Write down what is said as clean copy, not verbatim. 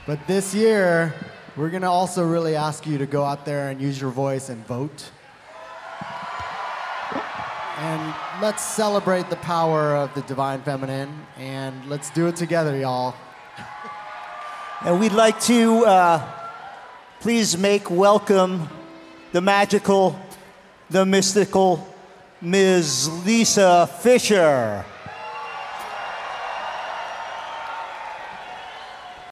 But this year, we're going to also really ask you to go out there and use your voice and vote. And let's celebrate the power of the Divine Feminine, and let's do it together, y'all. And we'd like to please make welcome the magical, the mystical Ms. Lisa Fischer.